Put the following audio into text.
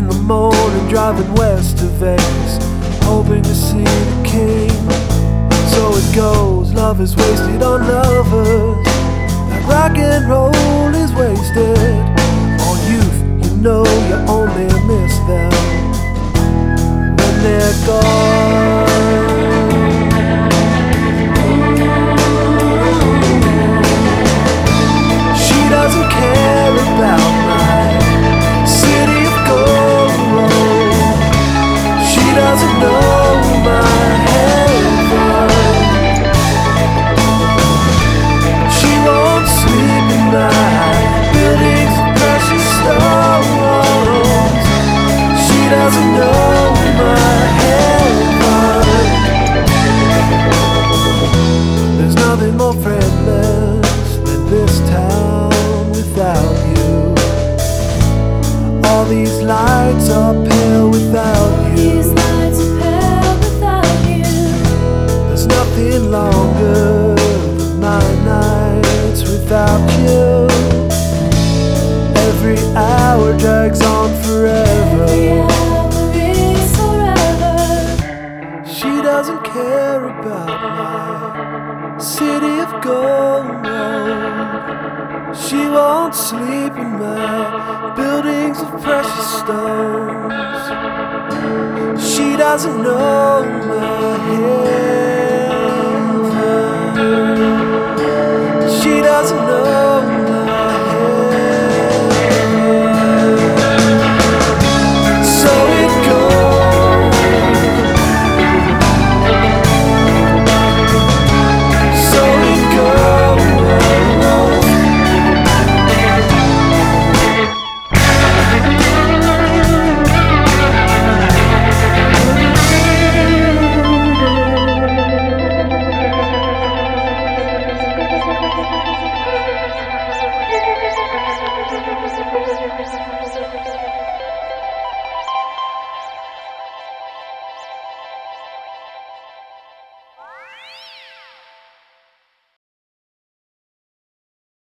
the morning, driving west to Vegas, hoping to see the king. So it goes, love is wasted on lovers, like rock and roll is wasted on youth. You know you only miss them when they're gone. She doesn't care about my city of gold road. She doesn't know my heaven. She won't sleep at night, buildings of precious stones. She doesn't know my heaven. There's nothing more friendless than this town without you. All these lights are pale without you. There's nothing longer than my nights without you. Every hour drags on forever. She doesn't care about my city of gold. She won't sleep in my buildings of precious stones. She doesn't know my head.